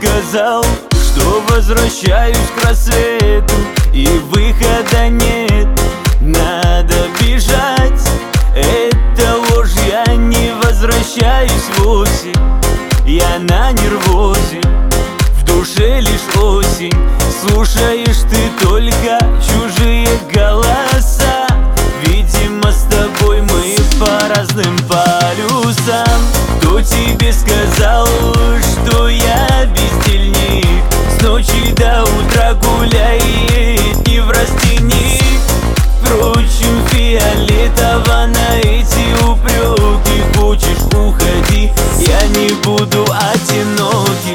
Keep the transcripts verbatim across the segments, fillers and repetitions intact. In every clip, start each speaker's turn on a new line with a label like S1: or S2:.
S1: сказал, что возвращаюсь к рассвету, и выхода нет, надо бежать. Это ложь, я не возвращаюсь вовсе, я на нервозе, в душе лишь осень. Слушаешь ты только чужие голоса, видимо, с тобой мы по разным полюсам. Кто тебе сказал, что я бездельник? С ночи до утра гуляет не в растенник. Впрочем, фиолетово на эти упреки. Хочешь, уходи, я не буду одиноким.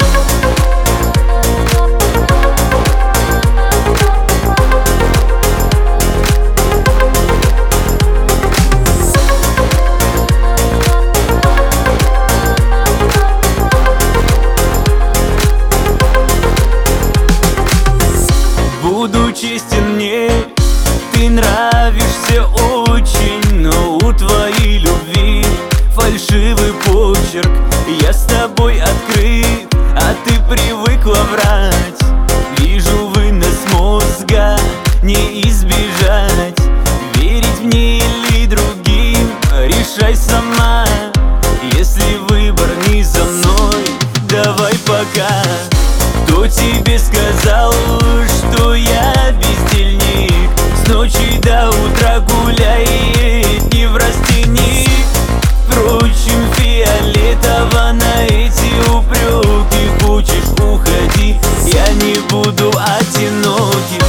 S1: Буду честен, мне ты нравишься очень, но у твоей любви фальшивый почерк. Я с тобой открыт, а ты привыкла врать. Вижу вынос мозга, не избежать. Верить мне или другим, решай сама. Если выбор не за мной, давай пока. Кто тебе сказал, что я бездельник? С ночи до утра гуляет не в растенник. Впрочем, фиолетово на эти упреки. Хочешь, уходи, я не буду одиноким.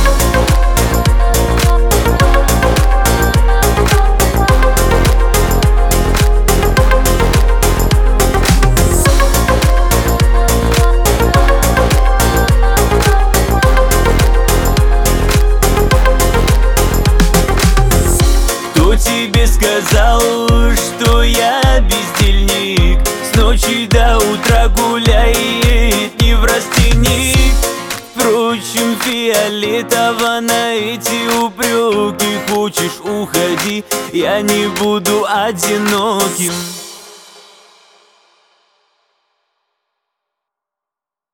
S1: Тебе сказал, что я бездельник? С ночи до утра гуляет не в растенник. Впрочем, фиолетово на эти упреки. Хочешь, уходи, я не буду одиноким.